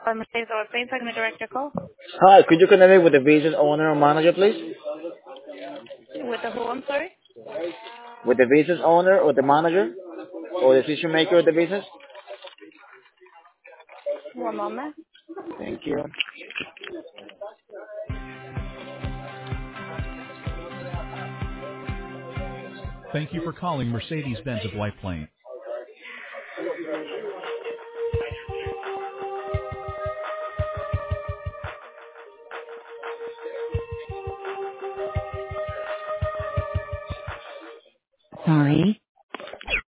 Mercedes or Plains, I can direct your call. Hi, could you connect me with the business owner or manager, please? With the who, I'm sorry? With the business owner or the manager or decision maker of the business? One moment. Thank you. Thank you for calling Mercedes-Benz of White Plains. Sorry,